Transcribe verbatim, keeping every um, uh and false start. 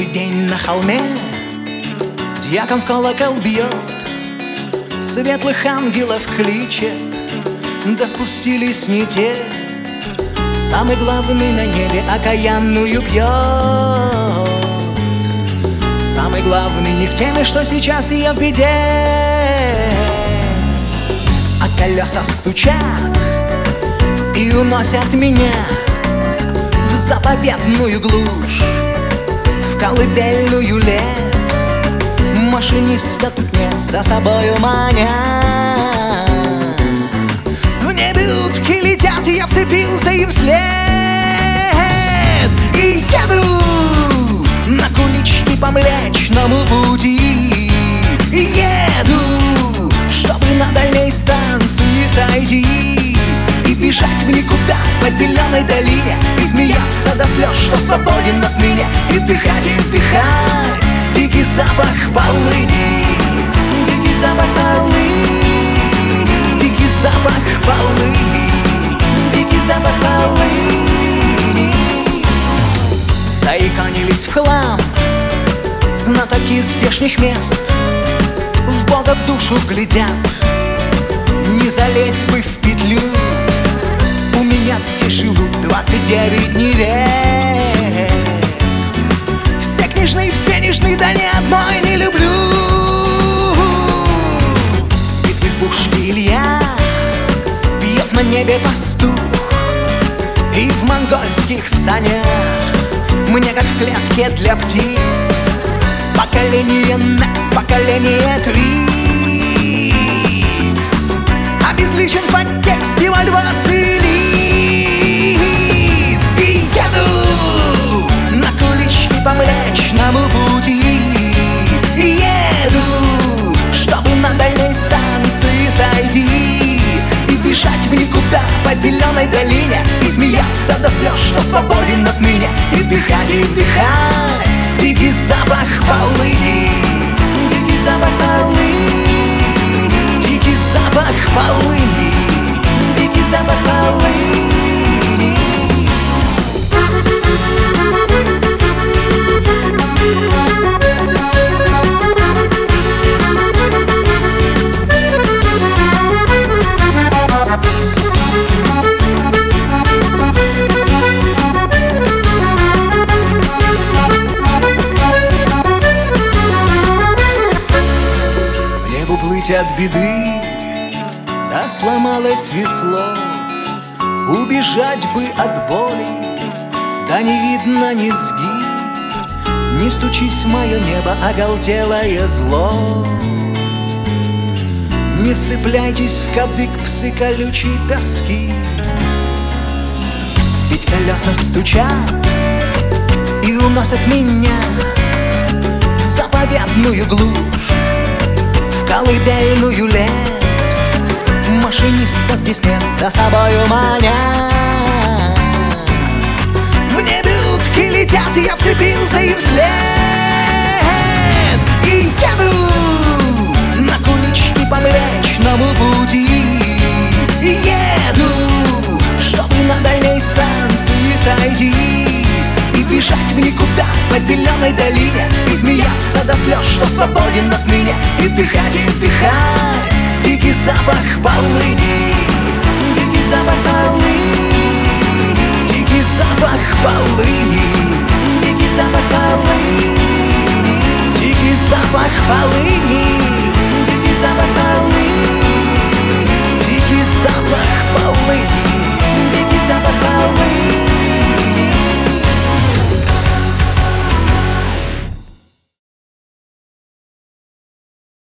Четвертый день на холме, дьякон в колокол бьет, светлых ангелов кличет, да спустились не те. Самый главный на небе окаянную пьет. Самый главный не в теме, что сейчас я в беде. А колеса стучат и уносят меня в заповедную глушь, в колыбельную лет. Машиниста тут нет, за собою маня. В небе утки летят, я вцепился им вслед. И еду на куличке по Млечному пути. Еду, чтобы на дальней станции сойти и бежать в никуда по зеленой долине, и смеяться до слез, что свободен от меня, и вдыхать, и вдыхать дикий запах полыни. Дикий запах полыни. Дикий запах полыни. Дикий запах полыни. Заиканились в хлам знатоки здешних мест, в Бога в душу глядят. Не залезь бы в петлю, у меня здесь живут двадцать девять невест. Все княжны, все нежны, да ни одной не люблю. Спит в избушке Илья, пьет на небе пастух, и в монгольских санях мне как в клетке для птиц. Поколение next, поколение твикс, обезличен подтекст девальвации лиц. И еду на куличке по Млечному пути. Еду, чтобы на дальней станции сойти и бежать в никуда по зеленой долине, и смеяться до слез, что свободен от меня, и вдыхать, и вдыхать дикий запах полыни. Дикий запах полыни. Дикий запах полыни. Дикий запах полыни. От беды, да сломалось весло, убежать бы от боли, да не видно низги. Не стучись в мое небо, оголтелое зло. Не вцепляйтесь в кадык, псы колючей тоски. Ведь колеса стучат и уносят меня в заповедную глушь, колыбельную лет. Машиниста здесь нет, за собою маня. В небе утки летят, я вцепился им вслед. И еду на куличке по Млечному пути. Еду, чтобы на дальней станции сойти и бежать в никуда по зеленой долине, и смеяться до слез, что свободен от меня, и вдыхать, и вдыхать дикий запах полыни. Дикий запах полыни. Дикий запах полыни.